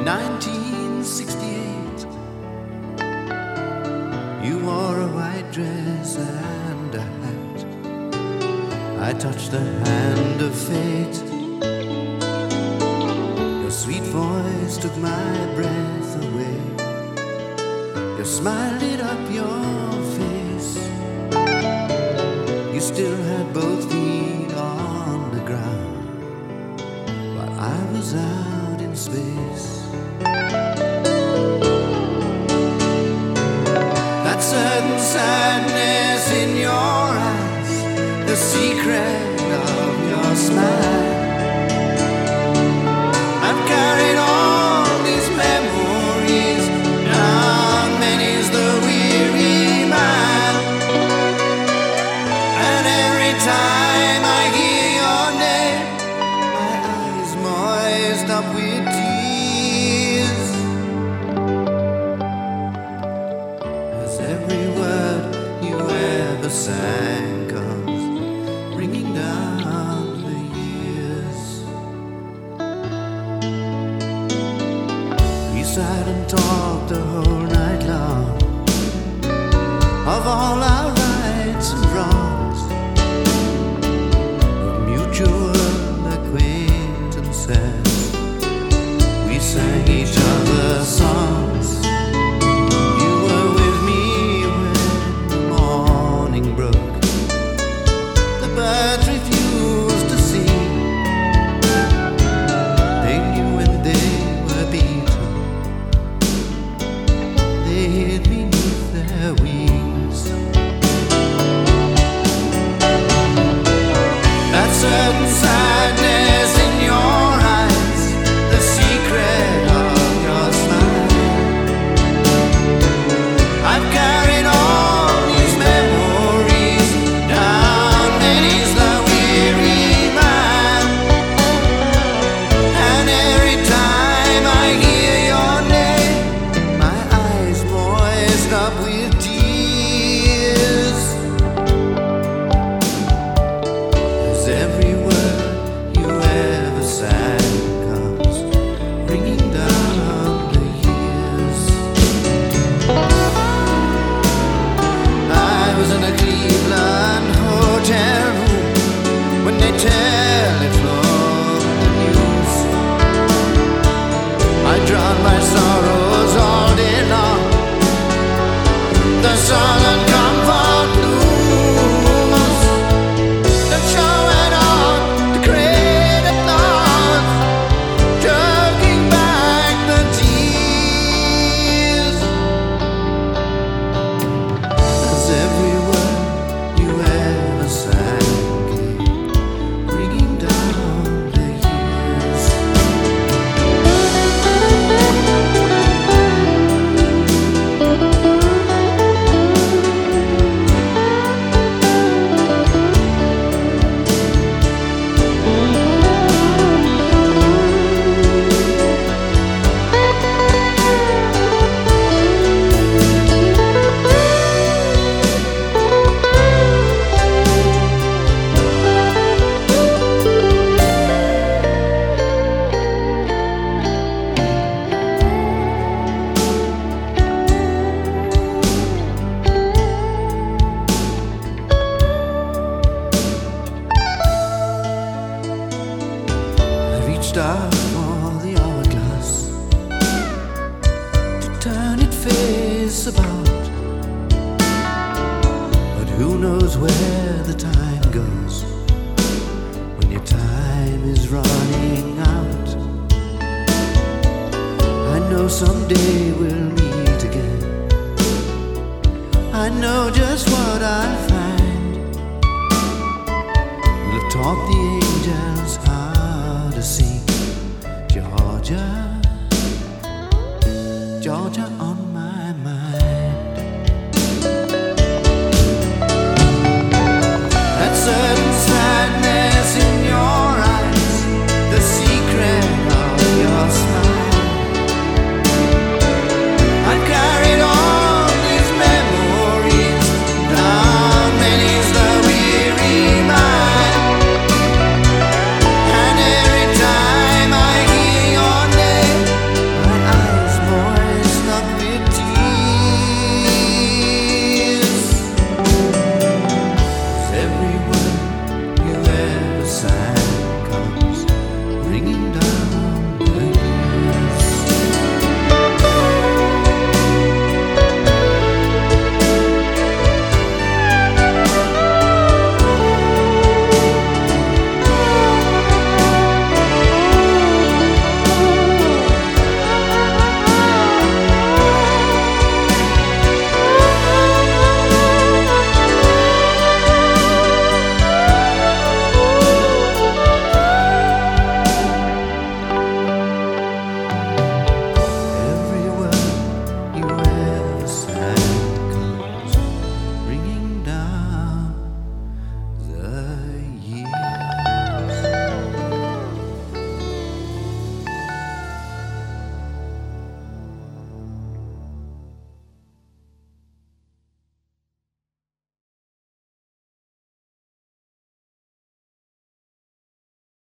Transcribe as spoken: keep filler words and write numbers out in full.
nineteen sixty-eight, you wore a white dress and a hat. I touched the hand of fate. Your sweet voice took my breath away. Your smile lit up your face. You still had both feet on the ground while I was out in space. That certain sadness in your eyes, the secret of your smile. I've carried all these memories down many's the weary mile, and every time I hear your name, my eyes moist up with tears, as every word you ever sang comes ringing down the years. We sat and talked the whole night long of all our rights and wrongs, of mutual acquaintances. We sang each other's songs. You were with me when the morning broke. The birds refused to sing. They knew when they were beaten. They hid beneath their wings. That certain sadness in your eyes, the secret of your smile. I've carried all these memories down many's the weary mile, and every time I hear your name, my eyes moist up with tears, as every word you ever sang comes ringing down the years. I was in a Cleveland hotel room when they telephoned the news. I drowned my sorrows all day long. The Southern Comfort Blues. The show went on, the great applause, choking back the tears, as every word you ever sang came ringing down the years. I reached out for the hourglass to turn it face about, but who knows where the time goes when your time is running out. I know someday we'll meet again. I know just what I'll find. We'll have taught the angels how to sing Georgia, Georgia.